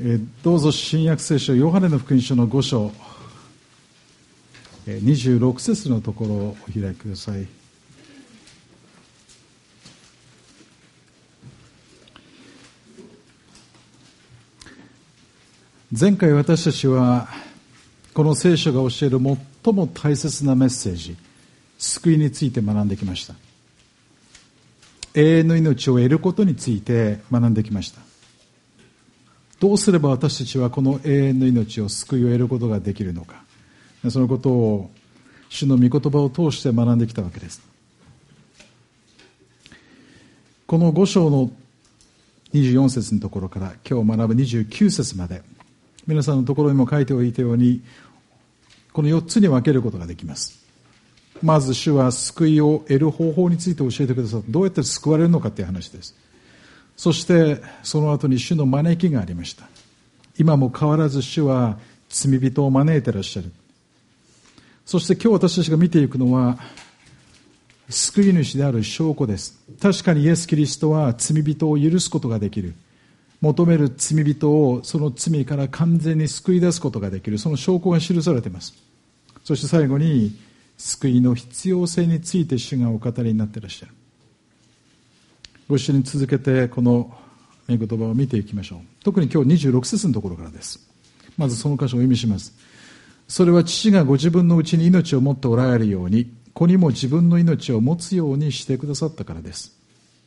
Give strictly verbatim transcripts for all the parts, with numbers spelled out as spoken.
えー、どうぞ新約聖書ヨハネの福音書のご章、えー、にじゅうろく節のところをお開きください。前回私たちはこの聖書が教える最も大切なメッセージ、救いについて学んできました。永遠の命を得ることについて学んできました。どうすれば私たちはこの永遠の命を、救いを得ることができるのか、そのことを主の御言葉を通して学んできたわけです。このご章のにじゅうよん節のところから今日学ぶにじゅうきゅう節まで、皆さんのところにも書いておいたように、このよっつに分けることができます。まず主は救いを得る方法について教えてくださった。どうやって救われるのかという話です。そしてその後に主の招きがありました。今も変わらず主は罪人を招いていらっしゃる。そして今日私たちが見ていくのは救い主である証拠です。確かにイエス・キリストは罪人を許すことができる。求める罪人をその罪から完全に救い出すことができる。その証拠が記されています。そして最後に救いの必要性について主がお語りになっていらっしゃる。ご一緒に続けてこの御言葉を見ていきましょう。特に今日にじゅうろく節のところからです。まずその箇所をお読みします。それは父がご自分のうちに命を持っておられるように、子にも自分の命を持つようにしてくださったからです。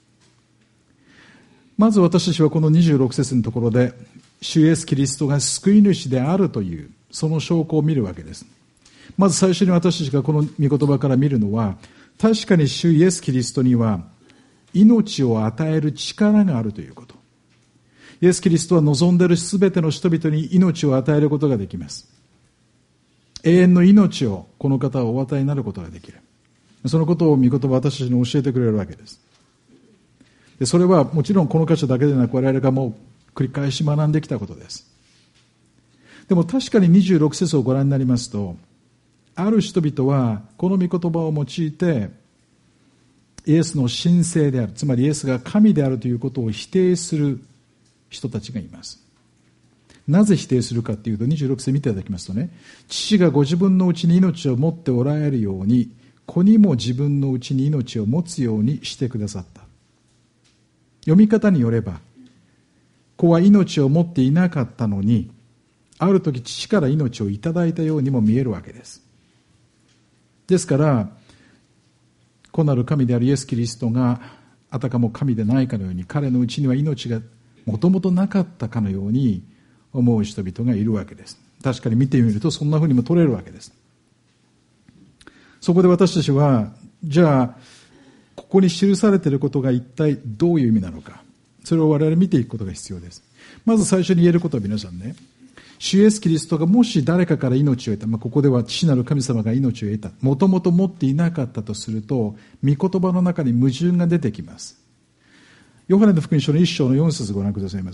まず私たちはこのにじゅうろく節のところで、主イエスキリストが救い主であるというその証拠を見るわけです。まず最初に私たちがこの御言葉から見るのは、確かに主イエスキリストには命を与える力があるということ。イエスキリストは望んでいるすべての人々に命を与えることができます。永遠の命をこの方はお与えになることができる。そのことを御言葉は私たちに教えてくれるわけです。でそれはもちろんこの箇所だけでなく我々がもう繰り返し学んできたことです。でも確かににじゅうろく節をご覧になりますと、ある人々はこの御言葉を用いてイエスの神性である、つまりイエスが神であるということを否定する人たちがいます。なぜ否定するかというと、にじゅうろく節見ていただきますとね、父がご自分のうちに命を持っておられるように、子にも自分のうちに命を持つようにしてくださった。読み方によれば、子は命を持っていなかったのに、ある時父から命をいただいたようにも見えるわけです。ですから、子なる神であるイエス・キリストがあたかも神でないかのように、彼のうちには命がもともとなかったかのように思う人々がいるわけです。確かに見てみるとそんなふうにも取れるわけです。そこで私たちは、じゃあここに記されていることが一体どういう意味なのか、それを我々見ていくことが必要です。まず最初に言えることは、皆さんね、主イエスキリストがもし誰かから命を得た、まあ、ここでは父なる神様が命を得た、もともと持っていなかったとすると、御言葉の中に矛盾が出てきます。ヨハネの福音書の一章の四節ご覧くださいます。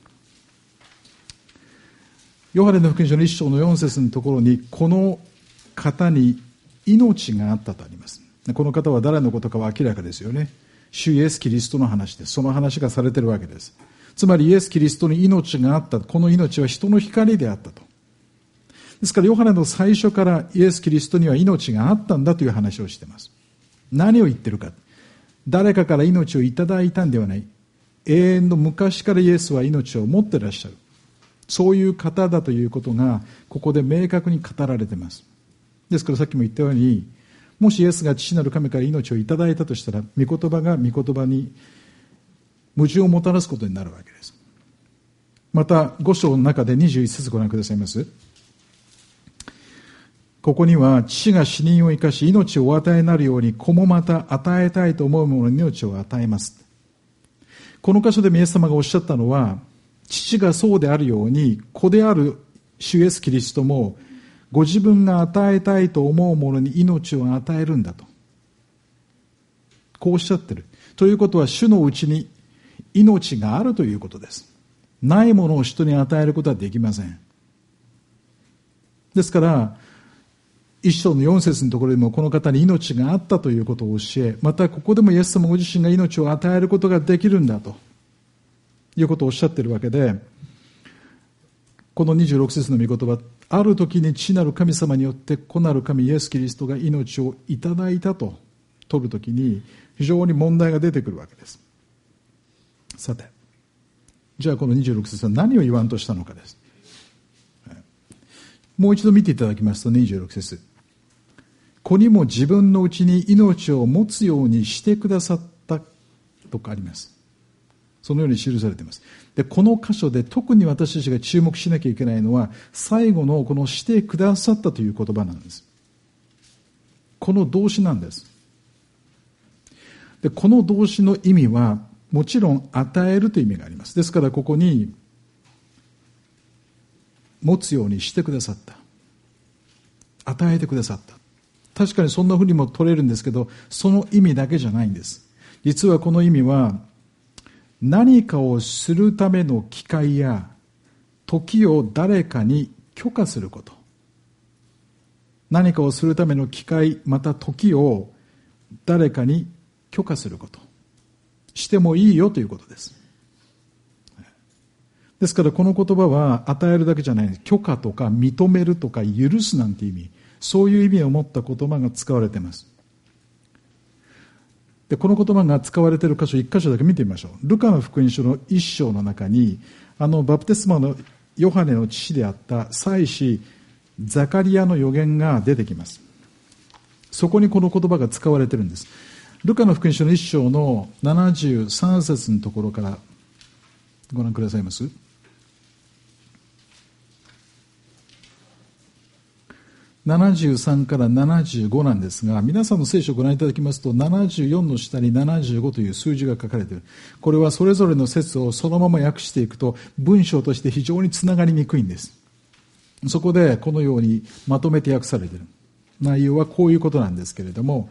ヨハネの福音書の一章の四節のところに、この方に命があったとあります。この方は誰のことかは明らかですよね。主イエスキリストの話です。その話がされているわけです。つまりイエスキリストに命があった。この命は人の光であったと。ですからヨハネの最初からイエスキリストには命があったんだという話をしています。何を言ってるか。誰かから命をいただいたんではない。永遠の昔からイエスは命を持っていらっしゃる。そういう方だということがここで明確に語られています。ですからさっきも言ったように、もしイエスが父なる神から命をいただいたとしたら、御言葉が御言葉に矛盾をもたらすことになるわけです。またご章の中でにじゅういち節ご覧くださいます。ここには、父が死人を生かし命をお与えになるように、子もまた与えたいと思う者に命を与えます。この箇所でイエス様がおっしゃったのは、父がそうであるように、子である主イエスキリストもご自分が与えたいと思う者に命を与えるんだと、こうおっしゃってる。ということは、主のうちに命があるということです。ないものを人に与えることはできません。ですから一章の四節のところでも、この方に命があったということを教え、またここでもイエス様ご自身が命を与えることができるんだということをおっしゃっているわけで、 このにじゅうろく節の御言葉、ある時に父なる神様によって子なる神イエス・キリストが命をいただいたと取るときに非常に問題が出てくるわけです。さて、じゃあこのにじゅうろく節は何を言わんとしたのかです。もう一度見ていただきますとにじゅうろく節、子にも自分のうちに命を持つようにしてくださったとかあります。そのように記されています。で、この箇所で特に私たちが注目しなきゃいけないのは最後のこのしてくださったという言葉なんです。この動詞なんです。で、この動詞の意味はもちろん与えるという意味があります。ですからここに持つようにしてくださった、与えてくださった、確かにそんなふうにも取れるんですけど、その意味だけじゃないんです。実はこの意味は何かをするための機会や時を誰かに許可すること、何かをするための機会また時を誰かに許可すること、してもいいよということです。ですからこの言葉は与えるだけじゃない、許可とか認めるとか許すなんて意味、そういう意味を持った言葉が使われています。で、この言葉が使われている箇所一箇所だけ見てみましょう。ルカの福音書の一章の中に、あのバプテスマのヨハネの父であった祭司ザカリアの預言が出てきます。そこにこの言葉が使われているんです。ルカの福音書の一章のななじゅうさん節のところからご覧くださいます。ななじゅうさんからななじゅうごなんですが、皆さんの聖書をご覧いただきますとななじゅうよんの下にななじゅうごという数字が書かれている。これはそれぞれの説をそのまま訳していくと文章として非常につながりにくいんです。そこでこのようにまとめて訳されている。内容はこういうことなんですけれども、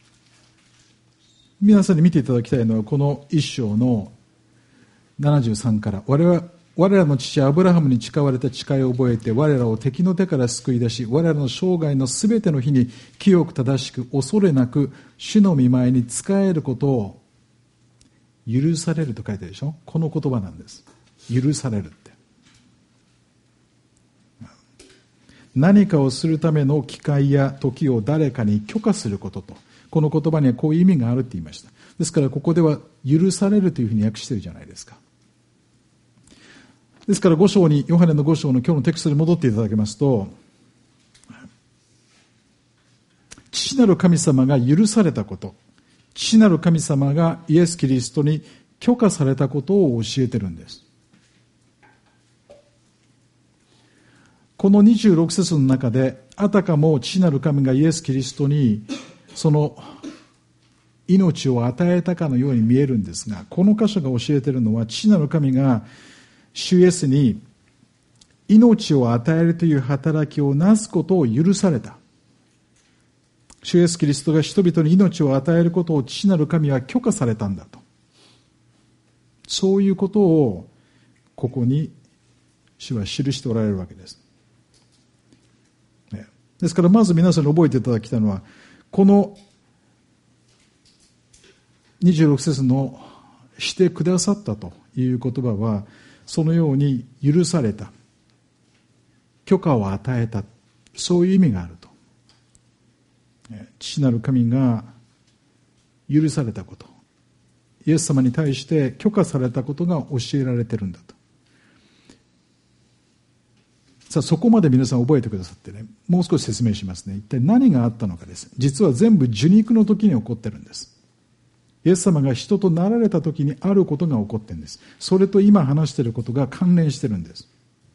皆さんに見ていただきたいのはこの一章のななじゅうさんから、我々我らの父アブラハムに誓われた誓いを覚えて我らを敵の手から救い出し、我らの生涯のすべての日に清く正しく恐れなく主の御前に仕えることを許されると書いてあるでしょ。この言葉なんです。許されるって、何かをするための機会や時を誰かに許可することと、この言葉にはこういう意味があるって言いました。ですからここでは許されるというふうに訳しているじゃないですか。ですからご章に、ヨハネのご章の今日のテクストに戻っていただけますと、父なる神様が許されたこと、父なる神様がイエス・キリストに許可されたことを教えてるんです。このにじゅうろく節の中で、あたかも父なる神がイエス・キリストにその命を与えたかのように見えるんですが、この箇所が教えているのは、父なる神が主イエスに命を与えるという働きをなすことを許された。主イエスキリストが人々に命を与えることを父なる神は許可されたんだと。そういうことをここに主は記しておられるわけです。ですからまず皆さんに覚えていただきたいのは、このにじゅうろく節のしてくださったという言葉は、そのように許された、許可を与えた、そういう意味があると。父なる神が許されたこと、イエス様に対して許可されたことが教えられているんだと。さあ、そこまで皆さん覚えてくださってね、もう少し説明しますね。一体何があったのかです。実は全部受肉の時に起こってるんです。イエス様が人となられた時にあることが起こってるんです。それと今話していることが関連してるんです。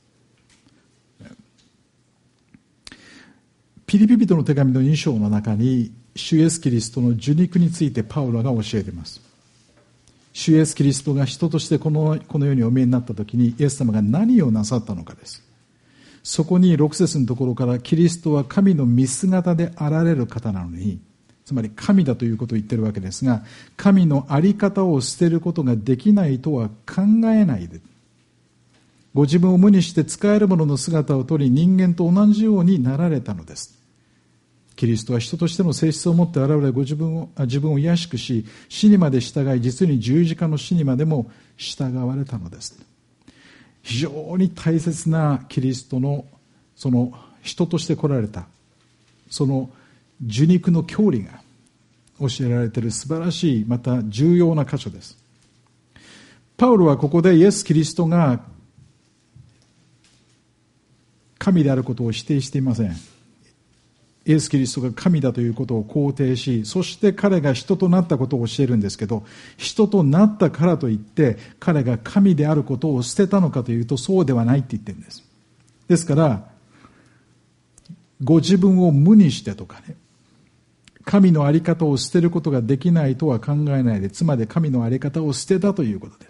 ピリピ人の手紙のに章の中に、主イエスキリストの受肉についてパウロが教えています。主イエスキリストが人としてこの、この世にお見えになった時に、イエス様が何をなさったのかです。そこにろく節のところから、キリストは神の見姿であられる方なのに、つまり神だということを言っているわけですが、神の在り方を捨てることができないとは考えないで、ご自分を無にして使えるものの姿を取り、人間と同じようになられたのです。キリストは人としての性質を持って現れ、ご自分を自分を卑しくし、死にまで従い、実に十字架の死にまでも従われたのです。 非常に大切なキリストのその人として来られたその受肉の教理が教えられている素晴らしいまた重要な箇所です。パウロはここでイエス・キリストが神であることを否定していません。イエス・キリストが神だということを肯定し、そして彼が人となったことを教えるんですけど、人となったからといって彼が神であることを捨てたのかというと、そうではないって言ってるんです。ですからご自分を無にしてとかね、神の在り方を捨てることができないとは考えないで、つまり神の在り方を捨てたということです。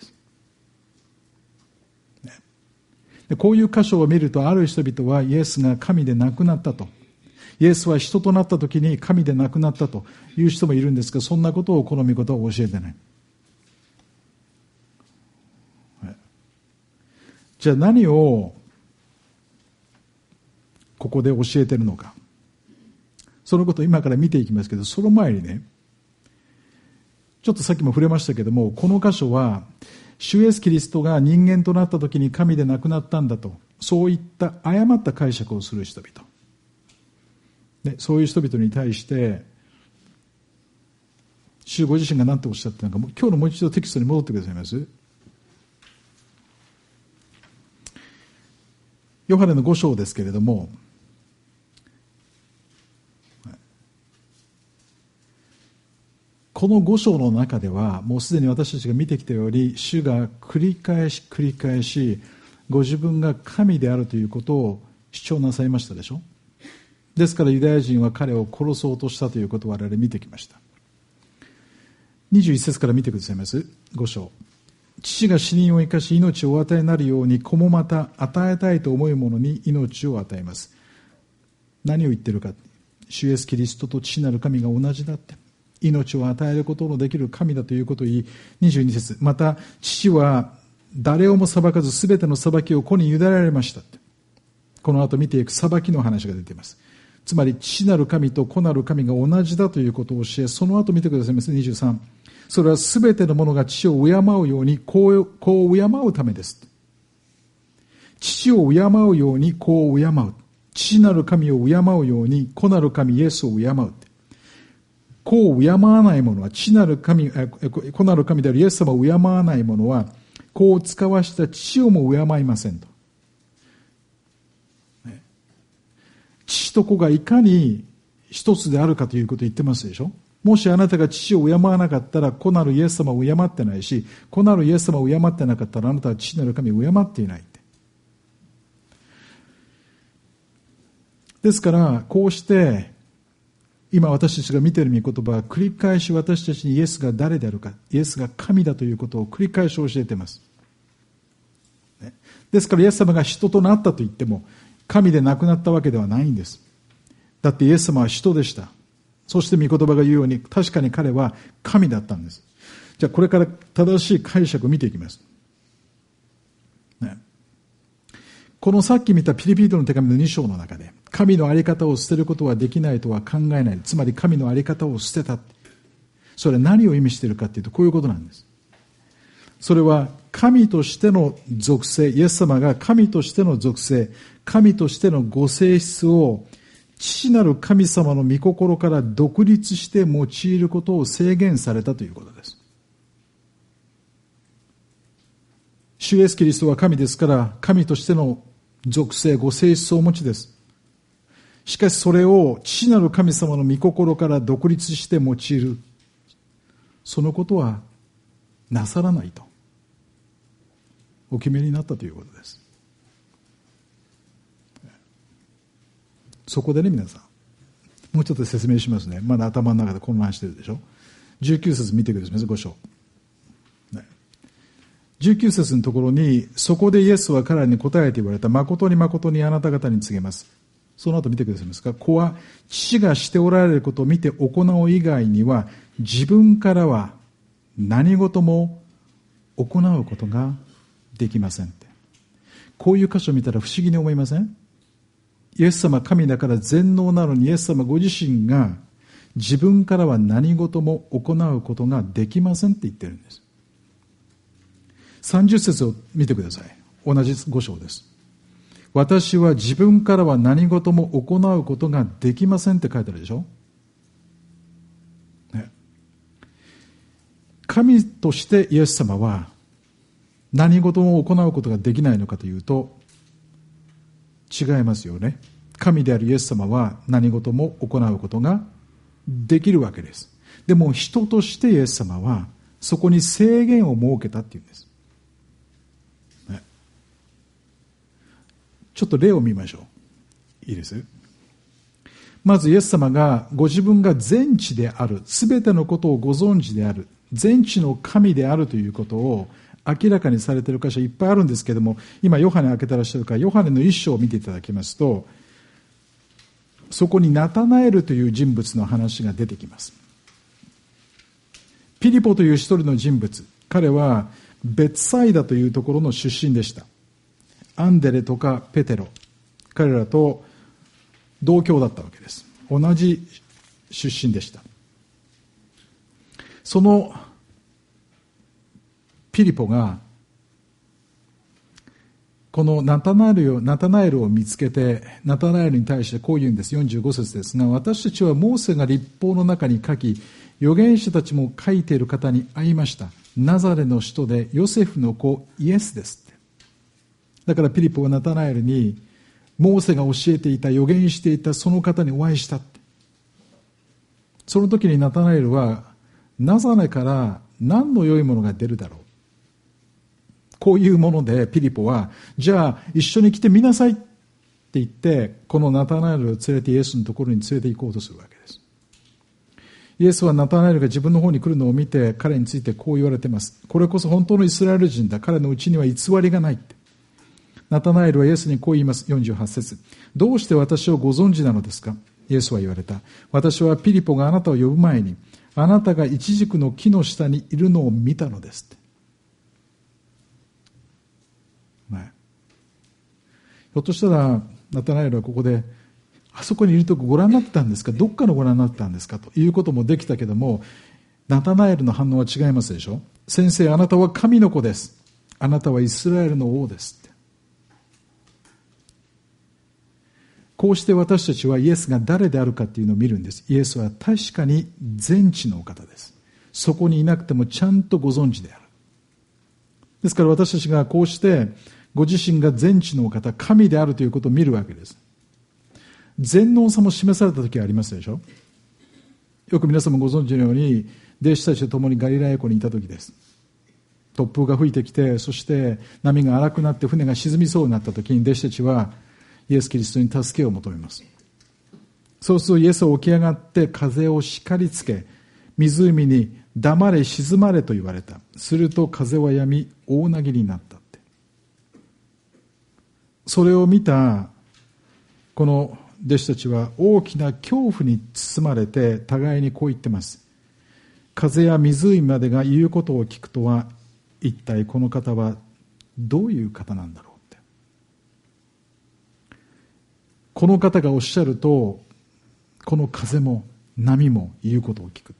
ね、でこういう箇所を見ると、ある人々はイエスが神でなくなったと、イエスは人となった時に神でなくなったという人もいるんですが、そんなことをこの御言葉は教えてない。じゃあ何をここで教えているのか、そのことを今から見ていきますけど、その前にね、ちょっとさっきも触れましたけども、この箇所は主イエスキリストが人間となった時に神でなくなったんだと、そういった誤った解釈をする人々で、そういう人々に対して主ご自身が何とおっしゃっているのか、今日のもう一度テキストに戻ってくださいます。ヨハネのご章ですけれども、このご章の中ではもうすでに私たちが見てきたように、主が繰り返し繰り返しご自分が神であるということを主張なさいましたでしょ。ですからユダヤ人は彼を殺そうとしたということを我々見てきました。にじゅういち節から見てくださいます。ご章。父が死人を生かし命をお与えになるように、子もまた与えたいと思う者に命を与えます。何を言っているか。主イエスキリストと父なる神が同じだって、命を与えることのできる神だということを言い、にじゅうに節。また父は誰をも裁かず、すべての裁きを子に委ねられましたって。この後見ていく裁きの話が出ています。つまり父なる神と子なる神が同じだということを教え、その後見てくださいます。にじゅうさん。それはすべてのものが父を敬うように子を敬うためです。父を敬うように子を敬う。父なる神を敬うように子なる神イエスを敬う。子を敬わない者は、父なる神、子なる神であるイエス様を敬わない者は、子を使わした父をも敬いませんと。ね、父と子がいかに一つであるかということを言ってますでしょ。もしあなたが父を敬わなかったら、子なるイエス様を敬ってないし、子なるイエス様を敬ってなかったら、あなたは父なる神を敬っていないって。ですから、こうして、今私たちが見ている御言葉は繰り返し私たちにイエスが誰であるか、イエスが神だということを繰り返し教えています。ですからイエス様が人となったと言っても、神でなくなったわけではないんです。だってイエス様は人でした。そして御言葉が言うように、確かに彼は神だったんです。じゃあこれから正しい解釈を見ていきます。ね、このさっき見たピリピリとの手紙のに章の中で、神の在り方を捨てることはできないとは考えない。つまり神の在り方を捨てた。それは何を意味しているかというと、こういうことなんです。それは神としての属性、イエス様が神としての属性、神としてのご性質を父なる神様の御心から独立して用いることを制限されたということです。主イエスキリストは神ですから、神としての属性、ご性質をお持ちです。しかしそれを父なる神様の御心から独立して用いる、そのことはなさらないとお決めになったということです。そこでね、皆さん、もうちょっと説明しますね。まだ頭の中で混乱してるでしょ。じゅうきゅう節見てください、ご章。じゅうきゅう節のところに、そこでイエスは彼らに答えて言われた。誠に誠にあなた方に告げます。その後見てくださいますか。子は父がしておられることを見て行う以外には、自分からは何事も行うことができませんって。こういう箇所を見たら不思議に思いません？イエス様神だから全能なのに、イエス様ご自身が自分からは何事も行うことができませんって言ってるんです。さんじゅう節を見てください。 同じご章です。私は自分からは何事も行うことができませんって書いてあるでしょ、ね、神としてイエス様は何事も行うことができないのかというと違いますよね。神であるイエス様は何事も行うことができるわけです。でも人としてイエス様はそこに制限を設けたっていうんです、ね、ちょっと例を見ましょう。いいです。まずイエス様がご自分が全知である、すべてのことをご存知である、全知の神であるということを明らかにされている箇所いっぱいあるんですけれども、今ヨハネ開けてらっしゃるからヨハネの一章を見ていただきますと、そこにナタナエルという人物の話が出てきます。ピリポという一人の人物、彼はベツサイダというところの出身でした。アンデレとかペテロ、彼らと同郷だったわけです。同じ出身でした。そのピリポがこのナタナエルを、ナタナエルを見つけて、ナタナエルに対してこう言うんです。よんじゅうご節ですが、私たちはモーセが律法の中に書き、預言者たちも書いている方に会いました。ナザレの人でヨセフの子イエスですって。だからピリポはナタナエルにモーセが教えていた、預言していたその方にお会いしたって。その時にナタナエルはナザレから何の良いものが出るだろう、こういうものでピリポはじゃあ一緒に来てみなさいって言って、このナタナエルを連れてイエスのところに連れて行こうとするわけです。イエスはナタナエルが自分の方に来るのを見て彼についてこう言われています。これこそ本当のイスラエル人だ、彼のうちには偽りがないって。ナタナエルはイエスにこう言います。よんじゅうはち節、どうして私をご存知なのですか。イエスは言われた。私はピリポがあなたを呼ぶ前にあなたがイチジクの木の下にいるのを見たのですって。ね、ひょっとしたらナタナエルはここであそこにいるとこご覧になってたんですか、どっかのご覧になってたんですかということもできたけども、ナタナエルの反応は違いますでしょ。先生、あなたは神の子です、あなたはイスラエルの王ですって。こうして私たちはイエスが誰であるかっていうのを見るんです。イエスは確かに全知のお方です。そこにいなくてもちゃんとご存知である。ですから私たちがこうしてご自身が全知のお方、神であるということを見るわけです。全能さも示された時がありますでしょ。よく皆さんもご存知のように弟子たちと共にガリラヤ湖にいた時です。突風が吹いてきて、そして波が荒くなって船が沈みそうになった時に弟子たちはイエス・キリストに助けを求めます。そうするとイエスは起き上がって風を叱りつけ、湖に黙れ沈まれと言われた。すると風は止み大なぎになったって。それを見たこの弟子たちは大きな恐怖に包まれて互いにこう言ってます。風や湖までが言うことを聞くとは、一体この方はどういう方なんだろうって。この方がおっしゃると、この風も波も言うことを聞くって。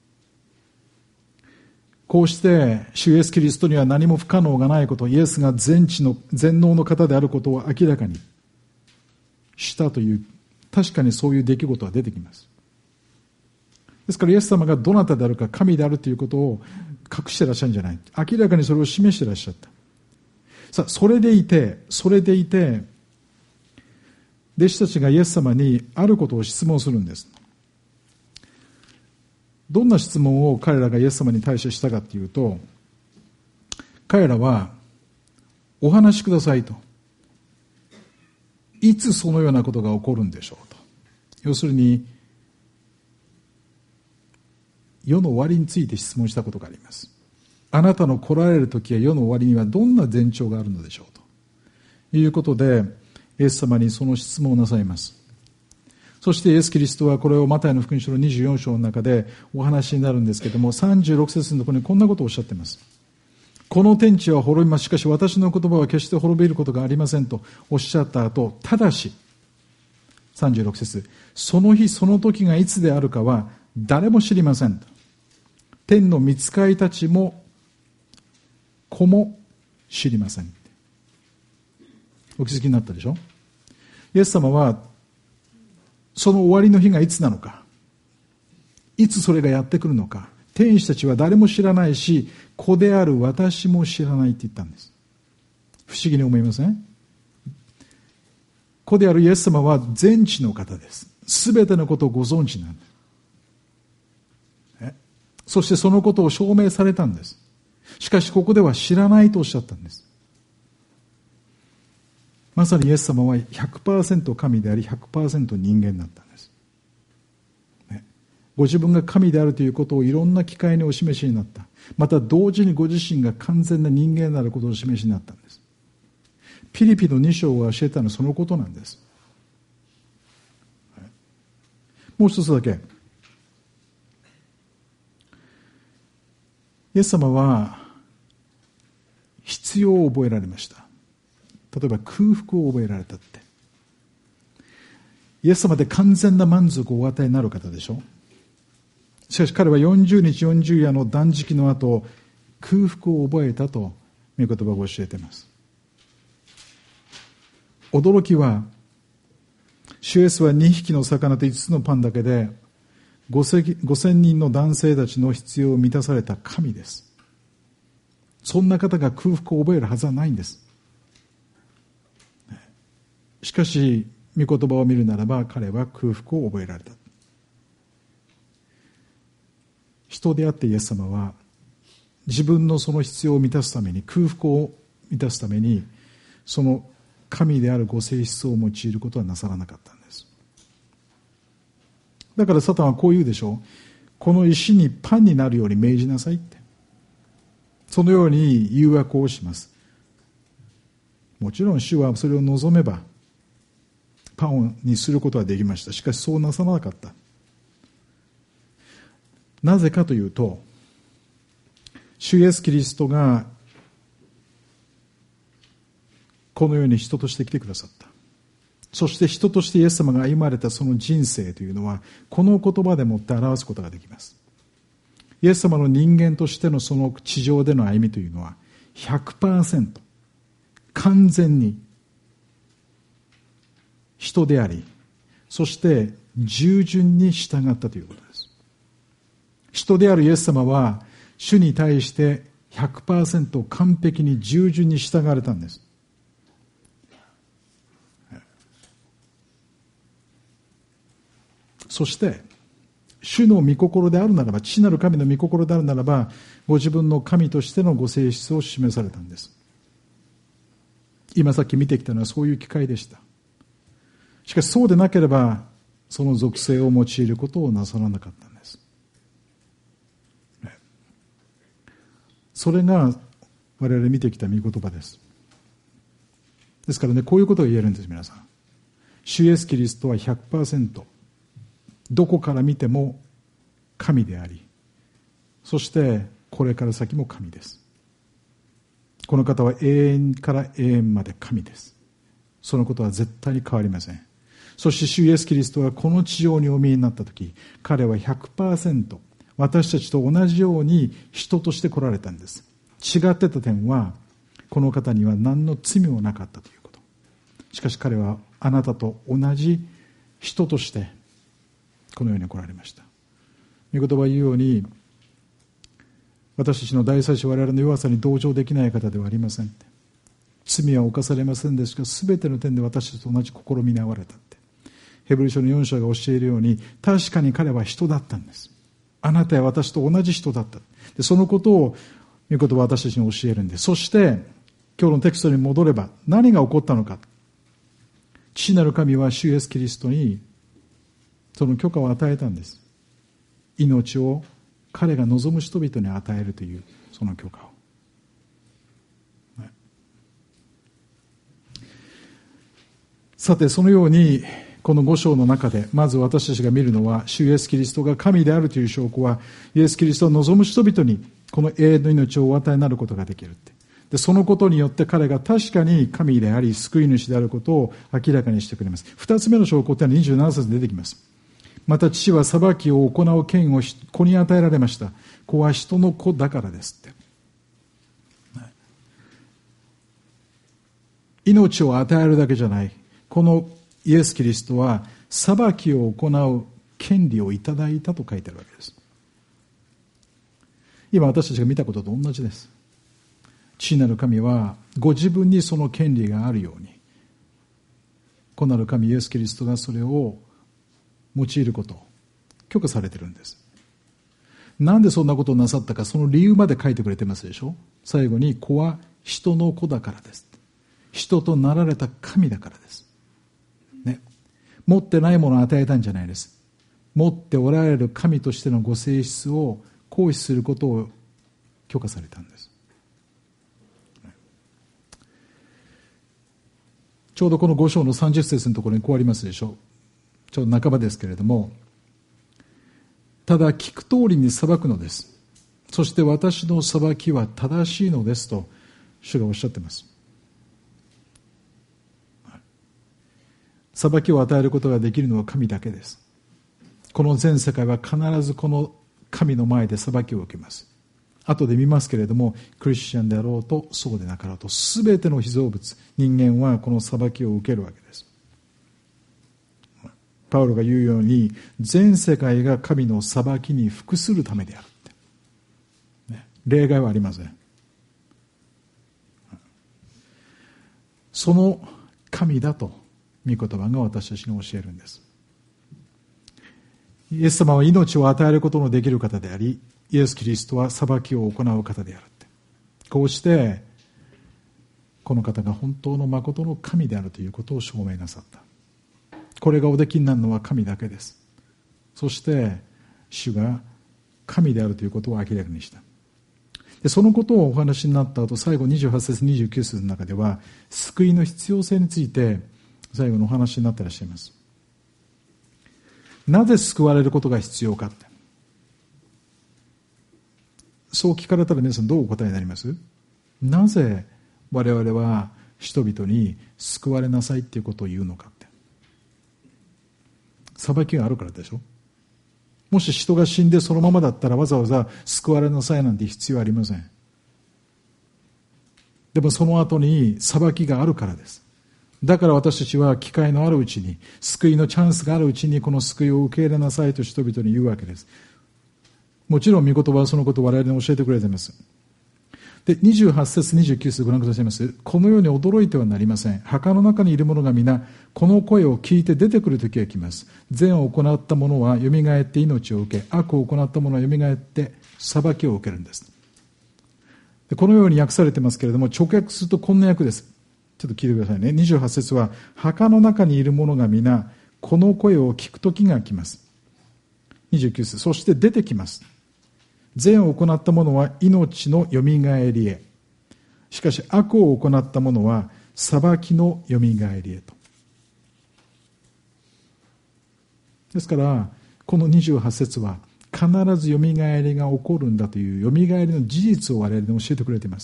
こうして主イエスキリストには何も不可能がないこと、イエスが全知の全能の方であることを明らかにしたという、確かにそういう出来事は出てきます。ですからイエス様がどなたであるか、神であるということを隠してらっしゃるんじゃない、明らかにそれを示してらっしゃった。さあ、それでいてそれでいて弟子たちがイエス様にあることを質問するんです。どんな質問を彼らがイエス様に対してしたかというと、彼らはお話しくださいと、いつそのようなことが起こるんでしょうと。要するに世の終わりについて質問したことがあります。あなたの来られる時や世の終わりにはどんな前兆があるのでしょうということで、イエス様にその質問をなさいます。そしてイエス・キリストはこれをマタイの福音書のにじゅうよん章の中でお話になるんですけれども、さんじゅうろく節のところにこんなことをおっしゃっています。この天地は滅びます。しかし私の言葉は決して滅びることがありませんとおっしゃった後、ただしさんじゅうろく節、その日その時がいつであるかは誰も知りませんと。天の御使いたちも子も知りません。 お気づきになったでしょ。イエス様はその終わりの日がいつなのか、いつそれがやってくるのか、天使たちは誰も知らないし、子である私も知らないって言ったんです。不思議に思いません？子であるイエス様は全知の方です。すべてのことをご存知なんです。そしてそのことを証明されたんです。しかしここでは知らないとおっしゃったんです。まさにイエス様は ひゃくパーセント 神であり ひゃくパーセント 人間だったんです。ね、ご自分が神であるということをいろんな機会にお示しになった。また同時にご自身が完全な人間であることをお示しになったんです。ピリピのに章が教えたのはそのことなんです。もう一つだけ。イエス様は必要を覚えられました。例えば空腹を覚えられたって。イエス様って完全な満足をお与えになる方でしょ。しかし彼はよんじゅうにちよんじゅう夜の断食の後、空腹を覚えたと御言葉が教えています。驚きは、主イエスはにひきの魚といつつのパンだけでごせんにんの男性たちの必要を満たされた神です。そんな方が空腹を覚えるはずはないんです。しかし御言葉を見るならば彼は空腹を覚えられた。人であってイエス様は自分のその必要を満たすために、空腹を満たすためにその神であるご性質を用いることはなさらなかったんです。だからサタンはこう言うでしょう。この石にパンになるように命じなさいって。そのように誘惑をします。もちろん主はそれを望めばパンにすることはできました。しかしそうなさらなかった。なぜかというと、主イエスキリストがこのように人として来てくださった。そして人としてイエス様が歩まれたその人生というのは、この言葉でもって表すことができます。イエス様の人間としてのその地上での歩みというのは ひゃくパーセント 完全に人であり、そして従順に従ったということです。人であるイエス様は主に対して ひゃくパーセント 完璧に従順に従われたんです。そして主の御心であるならば、父なる神の御心であるならば、ご自分の神としてのご性質を示されたんです。今さっき見てきたのはそういう機会でした。しかしそうでなければその属性を用いることをなさらなかったんです。それが我々見てきた御言葉です。ですからね、こういうことが言えるんです。皆さん、主イエスキリストは ひゃくパーセントどこから見ても神であり、そしてこれから先も神です。この方は永遠から永遠まで神です。そのことは絶対に変わりません。そして主イエスキリストがこの地上にお見えになったとき、彼は ひゃくパーセント 私たちと同じように人として来られたんです。違ってた点は、この方には何の罪もなかったということ。しかし彼はあなたと同じ人としてこのように来られました。御言葉は言うように、私たちの大祭司、我々の弱さに同情できない方ではありませんって。罪は犯されませんでしたが、すべての点で私たちと同じ試みに遭われたって。ヘブル書のよん章が教えるように、確かに彼は人だったんです。あなたや私と同じ人だった。でそのことを御言葉は私たちに教えるんです。そして今日のテキストに戻れば、何が起こったのか。父なる神は主イエスキリストにその許可を与えたんです。命を彼が望む人々に与えるというその許可を。さて、そのようにこの五章の中でまず私たちが見るのは、主イエスキリストが神であるという証拠は、イエスキリストを望む人々にこの永遠の命をお与えになることができるって。でそのことによって彼が確かに神であり救い主であることを明らかにしてくれます。二つ目の証拠というのはにじゅうなな節に出てきます。また父は裁きを行う権を子に与えられました。子は人の子だからですって。 命を与えるだけじゃない。このイエス・キリストは裁きを行う権利をいただいたと書いてあるわけです。今私たちが見たことと同じです。父なる神はご自分にその権利があるように、子なる神イエス・キリストがそれを用いることを許可されているんです。なんでそんなことをなさったか、その理由まで書いてくれてますでしょ。最後に、子は人の子だからです。人となられた神だからです、ね、持ってないものを与えたんじゃないです。持っておられる神としてのご性質を行使することを許可されたんです。ちょうどこのご章のさんじゅっ節のところにこうありますでしょう。ちょうど半ばですけれども、ただ聞く通りに裁くのです。そして私の裁きは正しいのですと主がおっしゃっています。裁きを与えることができるのは神だけです。この全世界は必ずこの神の前で裁きを受けます。後で見ますけれども、クリスチャンであろうとそうでなかろうと、すべての被造物、人間はこの裁きを受けるわけです。パウロが言うように、全世界が神の裁きに服するためであるって、ね、例外はありません。その神だと御言葉が私たちに教えるんです。イエス様は命を与えることのできる方であり、イエス・キリストは裁きを行う方であるって、こうしてこの方が本当の誠の神であるということを証明なさった。これがおできになるのは神だけです。そして主が神であるということを明らかにした。でそのことをお話になった後、最後にじゅうはち節にじゅうきゅう節の中では救いの必要性について最後のお話になっていらっしゃいます。なぜ救われることが必要かって、そう聞かれたら皆さんどうお答えになります？なぜ我々は人々に救われなさいっていうことを言うのかって、裁きがあるからでしょ。もし人が死んでそのままだったらわざわざ救われなさいなんて必要ありません。でもその後に裁きがあるからです。だから私たちは機会のあるうちに、救いのチャンスがあるうちにこの救いを受け入れなさいと人々に言うわけです。もちろん御言葉はそのことを我々に教えてくれています。でにじゅうはち節にじゅうきゅう節ご覧くださいます。このように驚いてはなりません。墓の中にいる者が皆この声を聞いて出てくる時が来ます。善を行った者はよみがえって命を受け、悪を行った者はよみがえって裁きを受けるんです。でこのように訳されてますけれども、直訳するとこんな訳です。ちょっと聞いてくださいね。にじゅうはち節は、墓の中にいる者が皆この声を聞く時が来ます。にじゅうきゅう節、そして出てきます。善を行った者は命のよみがえりへ、しかし悪を行った者は裁きのよみがえりへと。ですからこのにじゅうはち節は必ずよみがえりが起こるんだというよみがえりの事実を我々に教えてくれています。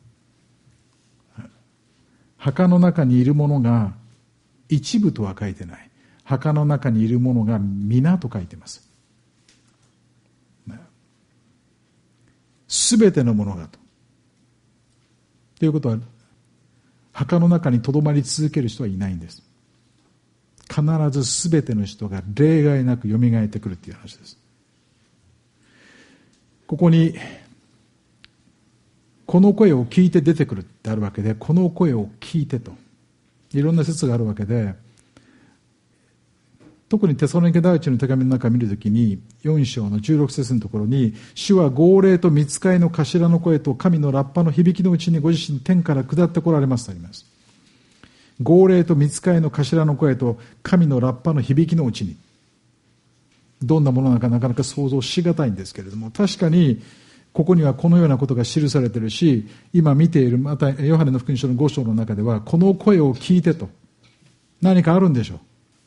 墓の中にいる者が一部とは書いてない。墓の中にいる者が皆と書いています。すべてのものがと。ということは、墓の中にとどまり続ける人はいないんです。必ずすべての人が例外なくよみがえってくるという話です。ここに、この声を聞いて出てくるってあるわけで、この声を聞いてと。いろんな説があるわけで、特にテサロニケ第一の手紙の中を見るときに、よん章のじゅうろく節のところに、主は号令と御使いの頭の声と神のラッパの響きのうちにご自身天から下ってこられますとあります。号令と御使いの頭の声と神のラッパの響きのうちに。どんなものなのかなかなか想像しがたいんですけれども、確かにここにはこのようなことが記されているし、今見ているまたヨハネの福音書のご章の中では、この声を聞いてと何かあるんでしょう。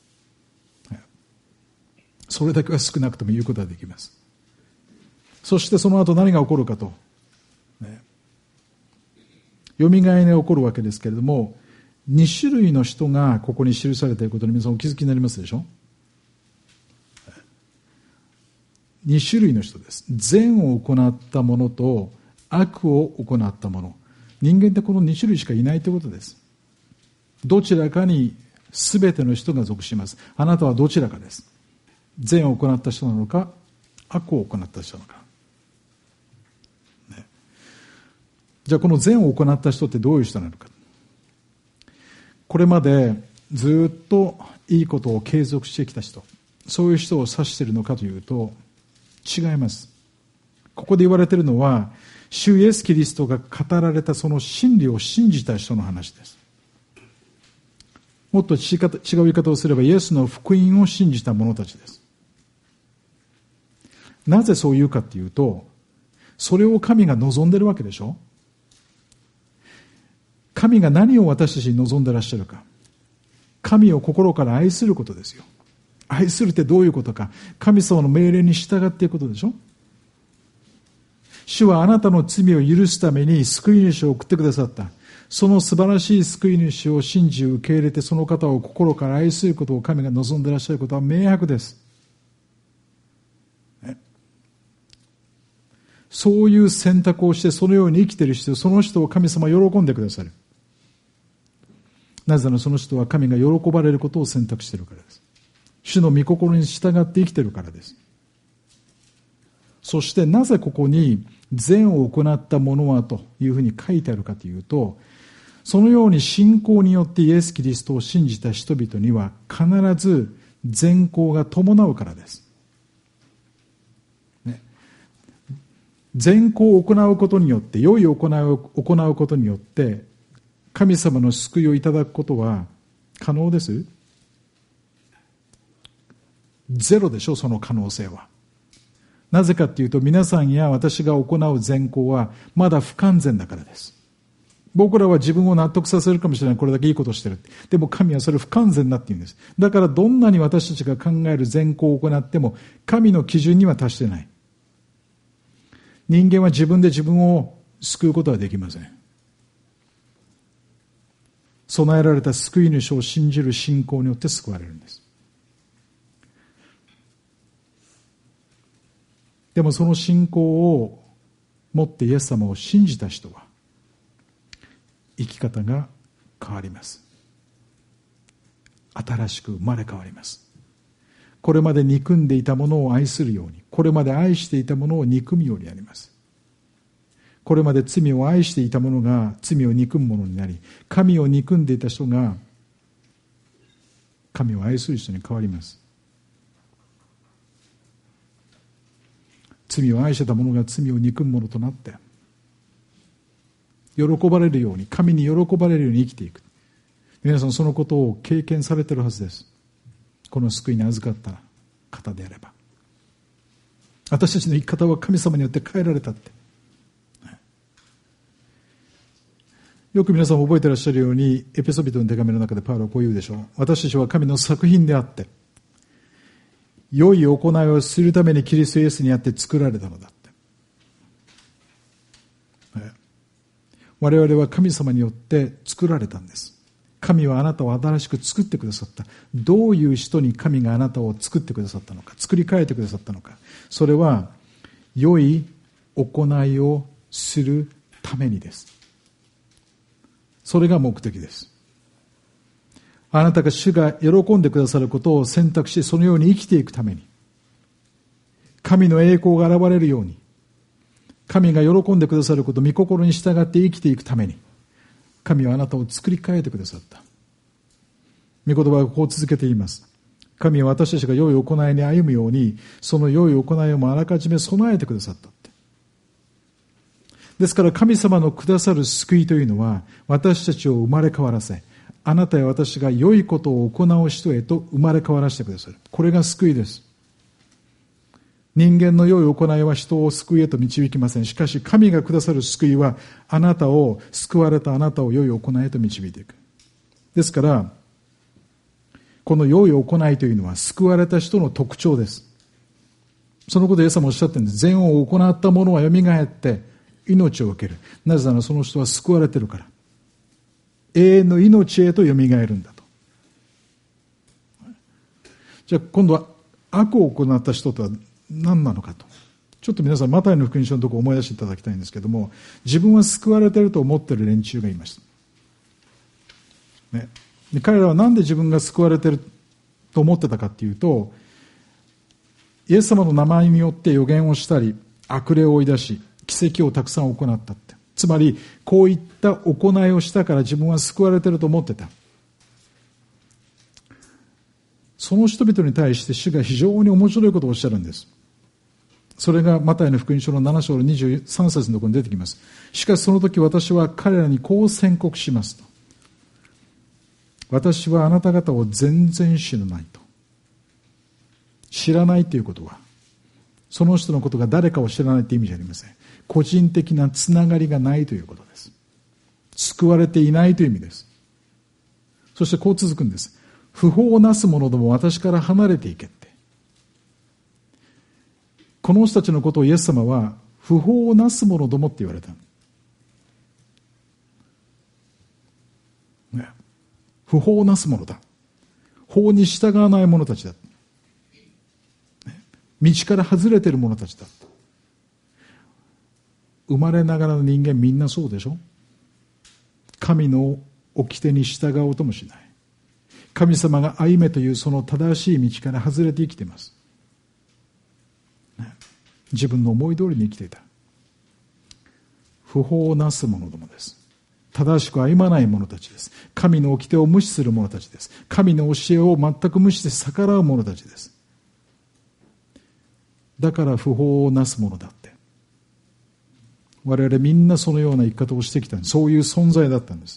それだけは少なくとも言うことができます。そしてその後何が起こるかと、ね、よみがえりが起こるわけですけれども、に種類の人がここに記されていることに皆さんお気づきになりますでしょ。に種類の人です。善を行った者と悪を行った者。人間ってこのに種類しかいないということです。 どちらかに全ての人が属します。あなたはどちらかです。善を行った人なのか、悪を行った人なのか、ね、じゃあこの善を行った人ってどういう人なのか。これまでずっといいことを継続してきた人、そういう人を指しているのかというと違います。ここで言われているのは、主イエスキリストが語られたその真理を信じた人の話です。もっと違う言い方をすれば、イエスの福音を信じた者たちです。なぜそう言うかというと、それを神が望んでいるわけでしょ。神が何を私たちに望んでいらっしゃるか。神を心から愛することですよ。愛するってどういうことか。神様の命令に従っていくことでしょ。主はあなたの罪を許すために救い主を送ってくださった。その素晴らしい救い主を信じ受け入れて、その方を心から愛することを神が望んでいらっしゃることは明白です。ね、そういう選択をしてそのように生きている人、その人を神様は喜んでくださる。なぜならその人は神が喜ばれることを選択しているからです。主の御心に従って生きているからです。そしてなぜここに善を行った者はというふうに書いてあるかというと、そのように信仰によってイエス・キリストを信じた人々には必ず善行が伴うからです。ね、善行を行うことによって、良い行いを行うことによって神様の救いをいただくことは可能です？ゼロでしょ、その可能性は。なぜかというと、皆さんや私が行う善行はまだ不完全だからです。僕らは自分を納得させるかもしれない。これだけいいことをしてる。でも神はそれ不完全だって言うんです。だからどんなに私たちが考える善行を行っても神の基準には達してない。人間は自分で自分を救うことはできません。備えられた救い主を信じる信仰によって救われるんです。でもその信仰を持ってイエス様を信じた人は生き方が変わります。新しく生まれ変わります。これまで憎んでいたものを愛するように、これまで愛していたものを憎むようになります。これまで罪を愛していたものが罪を憎むものになり、神を憎んでいた人が神を愛する人に変わります。罪を愛してた者が罪を憎む者となって、喜ばれるように、神に喜ばれるように生きていく。皆さんそのことを経験されているはずです。この救いに預かった方であれば。私たちの生き方は神様によって変えられたって。よく皆さん覚えていらっしゃるように、エペソビトの手紙の中でパウロはこう言うでしょう。私たちは神の作品であって、良い行いをするためにキリストイエスにあって作られたのだって。我々は神様によって作られたんです。神はあなたを新しく作ってくださった。どういう人に神があなたを作ってくださったのか、作り変えてくださったのか。それは良い行いをするためにです。それが目的です。あなたが主が喜んでくださることを選択し、そのように生きていくために、神の栄光が現れるように、神が喜んでくださること、御心に従って生きていくために、神はあなたを作り変えてくださった。御言葉がこう続けています。神は私たちが良い行いに歩むように、その良い行いをもあらかじめ備えてくださったって。ですから神様のくださる救いというのは、私たちを生まれ変わらせ、あなたや私が良いことを行う人へと生まれ変わらせてくださる。これが救いです。人間の良い行いは人を救いへと導きません。しかし神がくださる救いは、あなたを、救われたあなたを良い行いへと導いていく。ですから、この良い行いというのは救われた人の特徴です。そのことをイエス様おっしゃってるんです。善を行った者はよみがえって命を受ける。なぜならその人は救われているから。永遠の命へとよみがえるんだと。じゃあ今度は悪を行った人とは何なのかと。ちょっと皆さんマタイの福音書のところを思い出していただきたいんですけども、自分は救われていると思っている連中がいました、ね、 で彼らはなんで自分が救われていると思ってたかというと、イエス様の名前によって予言をしたり、悪霊を追い出し、奇跡をたくさん行ったって。つまり、こういった行いをしたから自分は救われていると思ってた。その人々に対して主が非常に面白いことをおっしゃるんです。それがマタイの福音書のなな章のにじゅうさん節のところに出てきます。しかしその時私は彼らにこう宣告しますと。私はあなた方を全然知らないと。知らないということは、その人のことが誰かを知らないという意味じゃありません。個人的なつながりがないということです。救われていないという意味です。そしてこう続くんです。不法をなす者ども私から離れていけって。この人たちのことをイエス様は不法をなす者どもって言われた。ね、不法をなす者だ。法に従わない者たちだ。ね、道から外れている者たちだ。生まれながらの人間みんなそうでしょ。神の掟に従おうともしない。神様が歩めというその正しい道から外れて生きています。自分の思い通りに生きていた。不法をなす者どもです。正しく歩まない者たちです。神の掟を無視する者たちです。神の教えを全く無視して逆らう者たちです。だから不法をなす者だって。我々みんなそのような生き方をしてきたんです。そういう存在だったんです。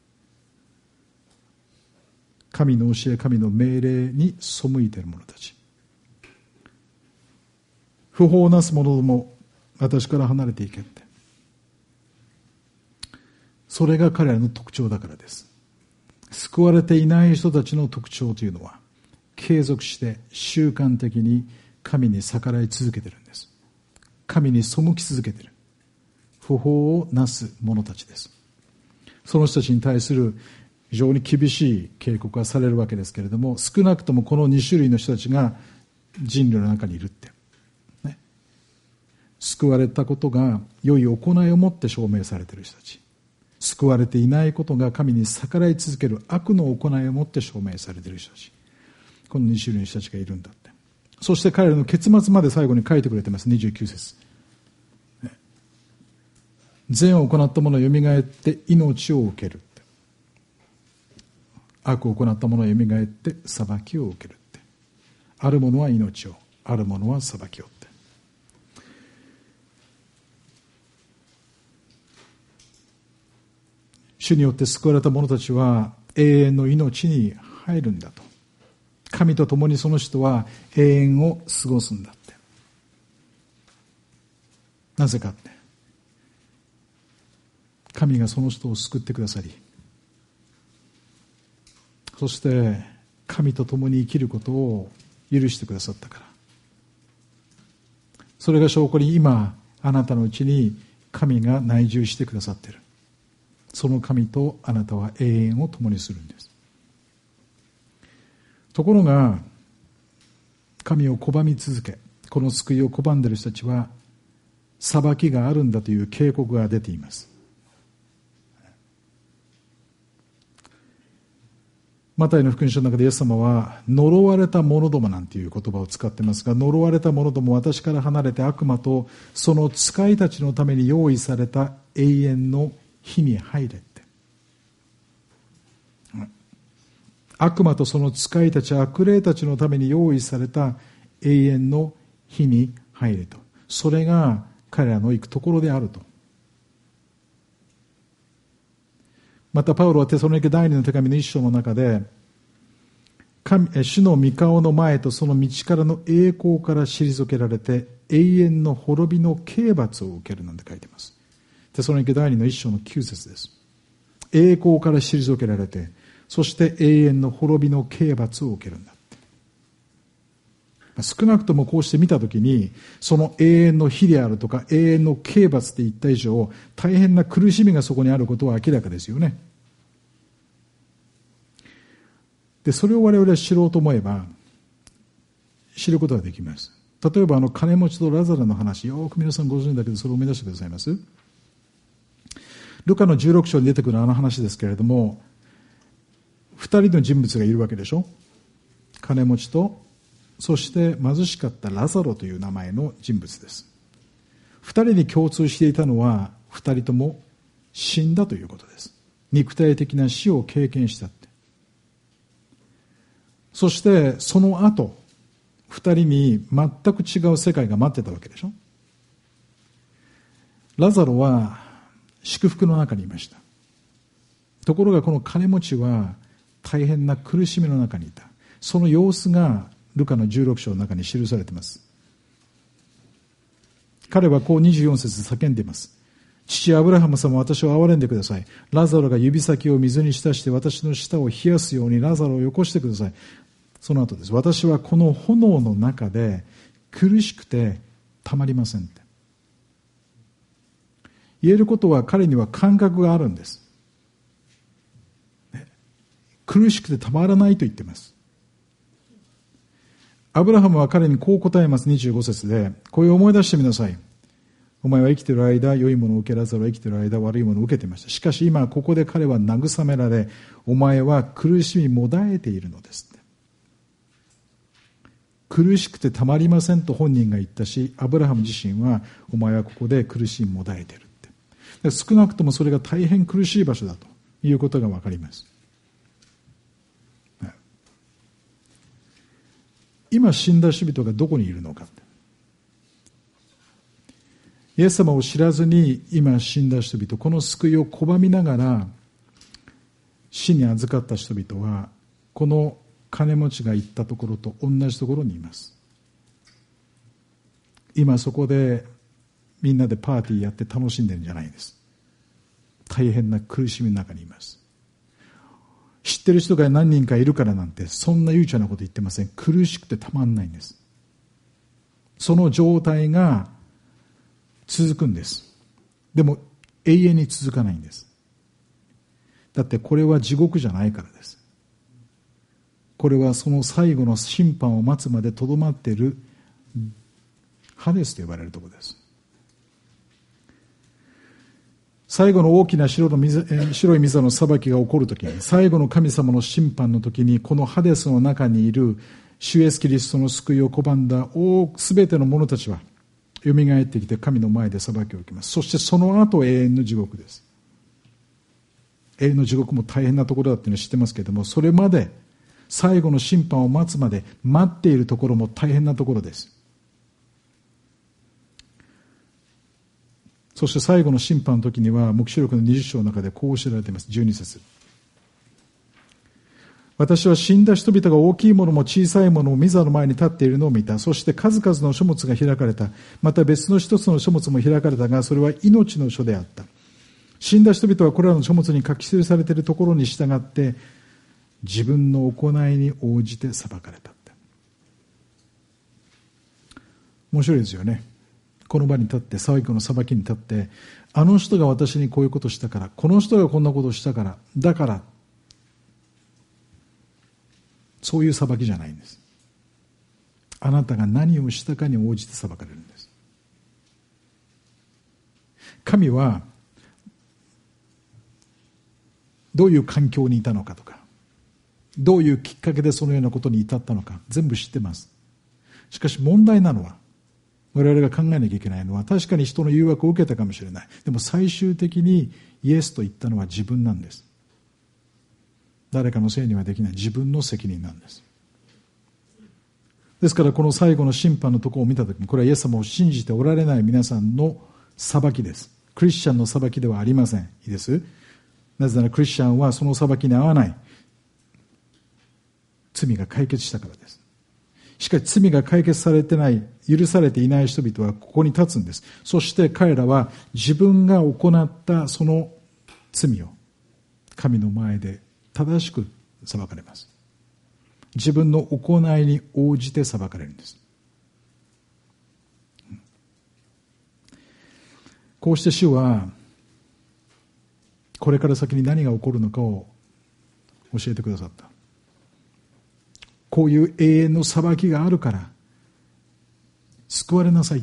神の教え、神の命令に背いている者たち。不法をなす者ども私から離れていけって。それが彼らの特徴だからです。救われていない人たちの特徴というのは、継続して習慣的に神に逆らい続けているんです。神に背き続けている。不法をなす者たちです。その人たちに対する非常に厳しい警告がされるわけですけれども、少なくともこのに種類の人たちが人類の中にいるって、ね、救われたことが良い行いをもって証明されている人たち、救われていないことが神に逆らい続ける悪の行いをもって証明されている人たち、このに種類の人たちがいるんだって。そして彼らの結末まで最後に書いてくれてます。にじゅうきゅう節、善を行った者はよみがえって命を受けるって、悪を行った者はよみがえって裁きを受けるって、ある者は命を、ある者は裁きをって。主によって救われた者たちは永遠の命に入るんだと。神と共にその人は永遠を過ごすんだって。なぜかって、神がその人を救ってくださり、そして神と共に生きることを許してくださったから。それが証拠に今あなたのうちに神が内住してくださっている。その神とあなたは永遠を共にするんです。ところが神を拒み続け、この救いを拒んでいる人たちは裁きがあるんだという警告が出ています。マタイの福音書の中でイエス様は呪われた者どもなんていう言葉を使ってますが、呪われた者ども私から離れて悪魔とその使いたちのために用意された永遠の火に入れって。悪魔とその使いたち、悪霊たちのために用意された永遠の火に入れと。それが彼らの行くところであると。またパウロはテサロニケ第二の手紙の一章の中で、神主の御顔の前とその道からの栄光から退けられて永遠の滅びの刑罰を受けるなんて書いています。テサロニケ第二の一章のきゅう節です。栄光から退けられて、そして永遠の滅びの刑罰を受けるんだって。少なくともこうして見たときに、その永遠の火であるとか永遠の刑罰って言った以上、大変な苦しみがそこにあることは明らかですよね。で、それを我々は知ろうと思えば知ることができます。例えばあの金持ちとラザロの話、よく皆さんご存知だけど、それを思い出してくださいます？ルカのじゅうろく章に出てくるあの話ですけれども、 二人の人物がいるわけでしょ。金持ちと、そして貧しかったラザロという名前の人物です。二人に共通していたのは、二人とも死んだということです。肉体的な死を経験したって。そしてその後、二人に全く違う世界が待ってたわけでしょ。ラザロは祝福の中にいました。ところがこの金持ちは大変な苦しみの中にいた。その様子がルカのじゅうろく章の中に記されています。彼はこうにじゅうよん節叫んでいます。父アブラハム様、私を憐れんでください。ラザロが指先を水に浸して私の舌を冷やすようにラザロをよこしてください。その後です。私はこの炎の中で苦しくてたまりませんって。言えることは彼には感覚があるんです。ね、苦しくてたまらないと言っています。アブラハムは彼にこう答えます。にじゅうご節で、こういう思い出してみなさい。お前は生きている間、良いものを受け、ラザロは生きている間、悪いものを受けていました。しかし今ここで彼は慰められ、お前は苦しみもだえているのですって。苦しくてたまりませんと本人が言ったし、アブラハム自身はお前はここで苦しみもだえているって。少なくともそれが大変苦しい場所だということが分かります。今死んだ人々がどこにいるのか。イエス様を知らずに今死んだ人々、この救いを拒みながら死に預かった人々は、この金持ちが行ったところと同じところにいます。今そこでみんなでパーティーやって楽しんでるんじゃないんです。大変な苦しみの中にいます。知ってる人が何人かいるからなんてそんな悠長なこと言ってません。苦しくてたまんないんです。その状態が続くんです。でも永遠に続かないんです。だってこれは地獄じゃないからです。これはその最後の審判を待つまでとどまっているハデスと呼ばれるところです。最後の大きな白の水白い水の裁きが起こるときに、最後の神様の審判のときに、このハデスの中にいる主イエスキリストの救いを拒んだすべての者たちは蘇ってきて神の前で裁きを受けます。そしてその後永遠の地獄です。永遠の地獄も大変なところだっていうのを知ってますけれども、それまで最後の審判を待つまで待っているところも大変なところです。そして最後の審判の時には、黙示録のにじゅう章の中でこう教えられています。じゅうに節。私は死んだ人々が大きいものも小さいものも御座の前に立っているのを見た。そして数々の書物が開かれた。また別の一つの書物も開かれたが、それは命の書であった。死んだ人々はこれらの書物に書き記されているところに従って、自分の行いに応じて裁かれた。面白いですよね。この場に立って、最後の裁きに立って、あの人が私にこういうことしたから、この人がこんなことしたから、だから、そういう裁きじゃないんです。あなたが何をしたかに応じて裁かれるんです。神はどういう環境にいたのかとか、どういうきっかけでそのようなことに至ったのか、全部知ってます。しかし問題なのは、我々が考えなきゃいけないのは、確かに人の誘惑を受けたかもしれない。でも最終的にイエスと言ったのは自分なんです。誰かのせいにはできない、自分の責任なんです。ですからこの最後の審判のところを見たときに、これはイエス様を信じておられない皆さんの裁きです。クリスチャンの裁きではありません。いいです。なぜならクリスチャンはその裁きに合わない。罪が解決したからです。しかし罪が解決されてない、許されていない人々はここに立つんです。そして彼らは自分が行ったその罪を神の前で正しく裁かれます。自分の行いに応じて裁かれるんです。こうして主はこれから先に何が起こるのかを教えてくださった。こういう永遠の裁きがあるから救われなさいって。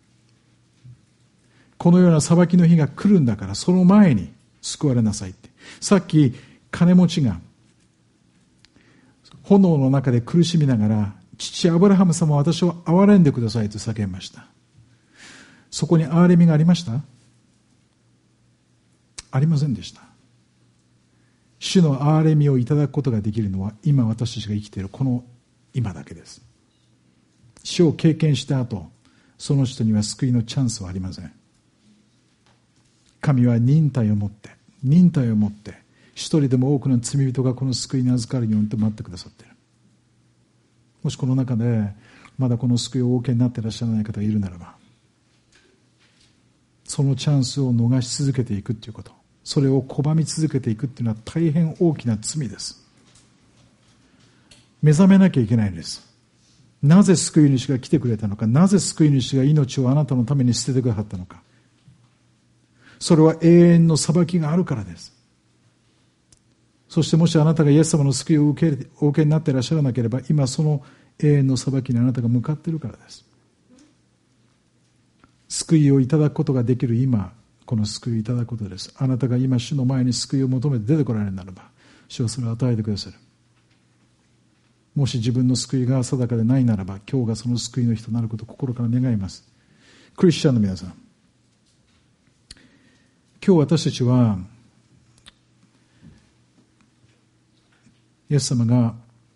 このような裁きの日が来るんだから、その前に救われなさいって。さっき金持ちが炎の中で苦しみながら、父アブラハム様、私を憐れんでくださいと叫びました。そこに憐れみがありました？ありませんでした。主の憐れみをいただくことができるのは、今私たちが生きているこの今だけです。死を経験した後、その人には救いのチャンスはありません。神は忍耐を持って、忍耐を持って、一人でも多くの罪人がこの救いに預かるようにと待ってくださっている。もしこの中でまだこの救いをお受けになっていらっしゃらない方がいるならば、そのチャンスを逃し続けていくということ、それを拒み続けていくというのは大変大きな罪です。目覚めなきゃいけないんです。なぜ救い主が来てくれたのか、なぜ救い主が命をあなたのために捨ててくださったのか。それは永遠の裁きがあるからです。そしてもしあなたがイエス様の救いを受けお受けになっていらっしゃらなければ、今その永遠の裁きにあなたが向かっているからです。救いをいただくことができる今、この救いをいただくことです。あなたが今主の前に救いを求めて出てこられるならば、主はそれを与えてくださる。もし自分の救いが定かでないならば、今日がその救いの日となることを心から願います。クリスチャンの皆さん、今日私たちはイエス様が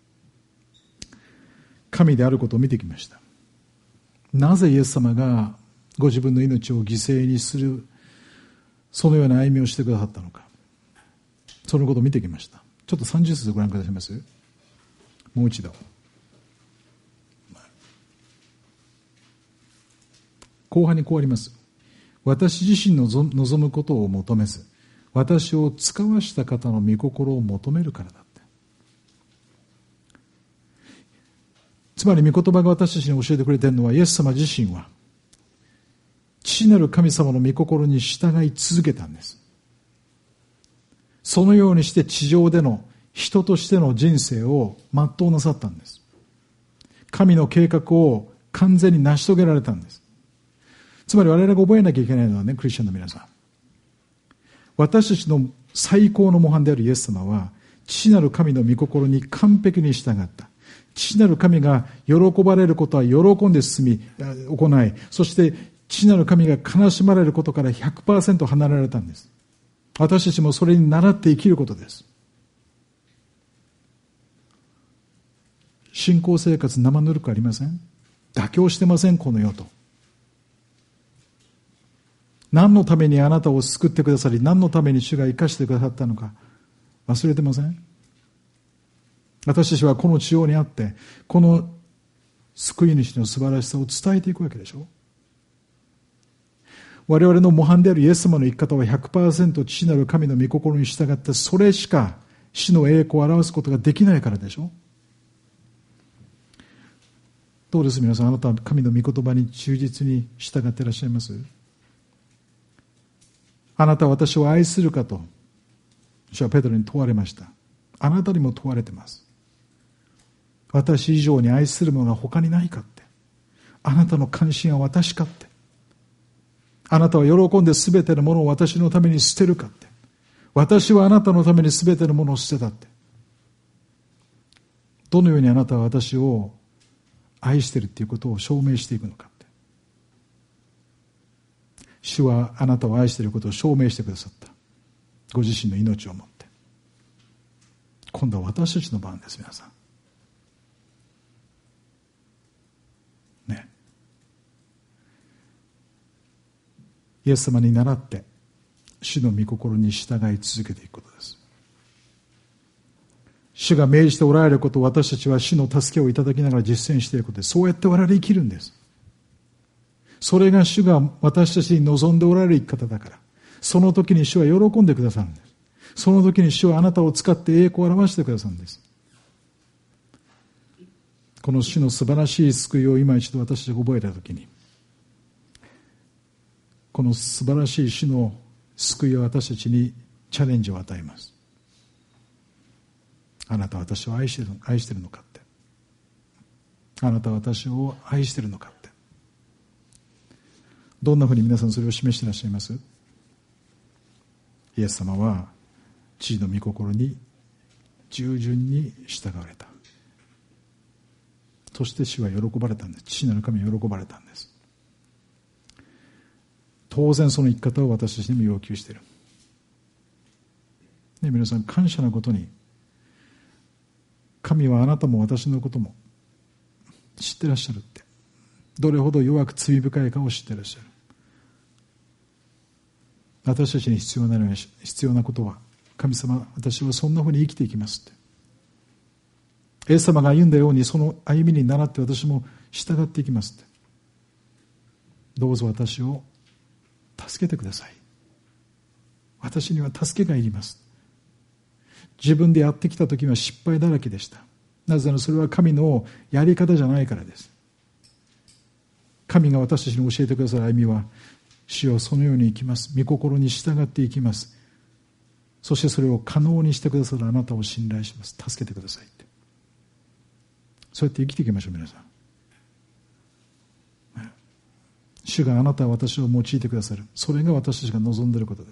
神であることを見てきました。なぜイエス様がご自分の命を犠牲にする、そのような歩みをしてくださったのか、そのことを見てきました。ちょっとさんじゅっ節ご覧くださいます？もう一度。後半にこうあります。私自身の望むことを求めず、私を使わした方の御心を求めるからだって。つまり御言葉が私たちに教えてくれているのは、イエス様自身は父なる神様の御心に従い続けたんです。そのようにして地上での人としての人生を全うなさったんです。神の計画を完全に成し遂げられたんです。つまり我々が覚えなきゃいけないのはね、クリスチャンの皆さん、私たちの最高の模範であるイエス様は父なる神の御心に完璧に従った。父なる神が喜ばれることは喜んで進み行い、そして父なる神が悲しまれることから ひゃくパーセント 離れられたんです。私たちもそれに倣って生きることです。信仰生活生ぬるくありません？妥協してません？この世と。何のためにあなたを救ってくださり、何のために主が生かしてくださったのか忘れてません？私たちはこの地上にあって、この救い主の素晴らしさを伝えていくわけでしょ。我々の模範であるイエス様の生き方は ひゃくパーセント 父なる神の御心に従って、それしか死の栄光を表すことができないからでしょ。どうです皆さん、あなたは神の御言葉に忠実に従っていらっしゃいます？あなたは私を愛するかと主はペテロに問われました。あなたにも問われてます。私以上に愛する者は他にないかって。あなたの関心は私かって。あなたは喜んで全てのものを私のために捨てるかって。私はあなたのために全てのものを捨てたって。どのようにあなたは私を愛しているということを証明していくのかって。主はあなたを愛していることを証明してくださった。ご自身の命をもって。今度は私たちの番です、皆さん。ね。イエス様に倣って主の御心に従い続けていくことです。主が命じておられることを私たちは主の助けをいただきながら実践していくことです。そうやって我々生きるんです。それが主が私たちに望んでおられる生き方だから、その時に主は喜んでくださるんです。その時に主はあなたを使って栄光を表してくださるんです。この主の素晴らしい救いを今一度私たちが覚えた時に、この素晴らしい主の救いは私たちにチャレンジを与えます。あなたは私を愛している、愛しているのかって。あなたは私を愛しているのかって。どんなふうに皆さんそれを示していらっしゃいます？イエス様は父の御心に従順に従われた。 として主は喜ばれたんです。父なる神は喜ばれたんです。当然その生き方を私たちにも要求している、ね、皆さん感謝なことに、神はあなたも私のことも知ってらっしゃるって、どれほど弱く罪深いかを知ってらっしゃる。私たちに必要なのは、必要なことは、神様、私はそんなふうに生きていきますって、イエス様が歩んだようにその歩みに倣って私も従っていきますって、どうぞ私を助けてください。私には助けがいります。自分でやってきた時は失敗だらけでした。なぜならそれは神のやり方じゃないからです。神が私たちに教えてくださる歩みは、主よそのように生きます。御心に従っていきます。そしてそれを可能にしてくださるあなたを信頼します。助けてくださいって。そうやって生きていきましょう、皆さん。主があなたは私を用いてくださる。それが私たちが望んでいることです。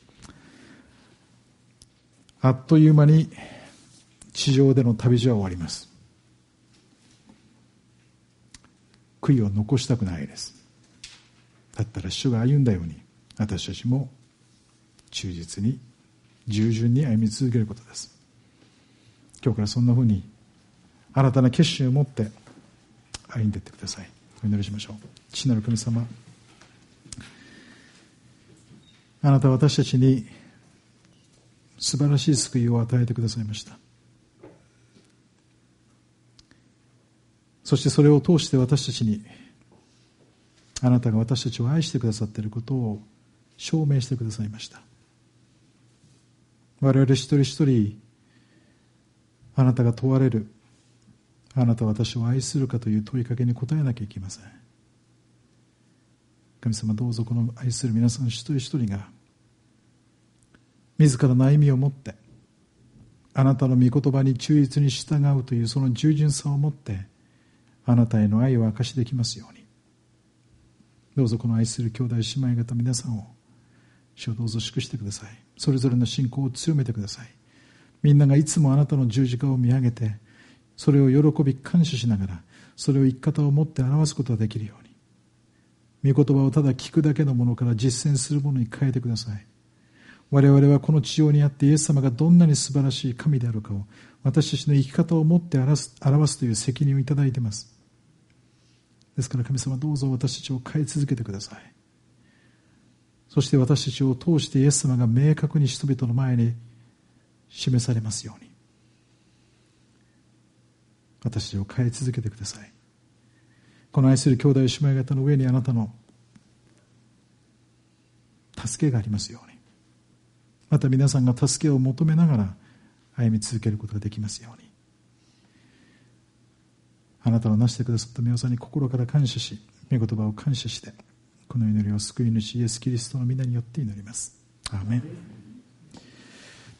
あっという間に地上での旅路は終わります。悔いを残したくないです。だったら主が歩んだように私たちも忠実に従順に歩み続けることです。今日からそんなふうに新たな決心を持って歩んでいってください。お祈りしましょう。父なる神様、あなたは私たちに素晴らしい救いを与えてくださいました。そしてそれを通して私たちにあなたが私たちを愛してくださっていることを証明してくださいました。我々一人一人、あなたが問われる、あなたは私を愛するかという問いかけに答えなきゃいけません。神様、どうぞこの愛する皆さん一人一人が自らの歩みを持ってあなたの御言葉に忠実に従うというその従順さを持ってあなたへの愛を明かしできますように、どうぞこの愛する兄弟姉妹方皆さんを主をどうぞ祝してください。それぞれの信仰を強めてください。みんながいつもあなたの十字架を見上げてそれを喜び感謝しながらそれを生き方を持って表すことができるように、御言葉をただ聞くだけのものから実践するものに変えてください。我々はこの地上にあってイエス様がどんなに素晴らしい神であるかを私たちの生き方を持って表す、表すという責任をいただいています。ですから神様、どうぞ私たちを変え続けてください。そして私たちを通してイエス様が明確に人々の前に示されますように、私たちを変え続けてください。この愛する兄弟姉妹方の上にあなたの助けがありますように、また皆さんが助けを求めながら歩み続けることができますように、あなたのなしてくださった御業に心から感謝し、御言葉を感謝して、この祈りを救い主イエス・キリストの皆によって祈ります。アーメン。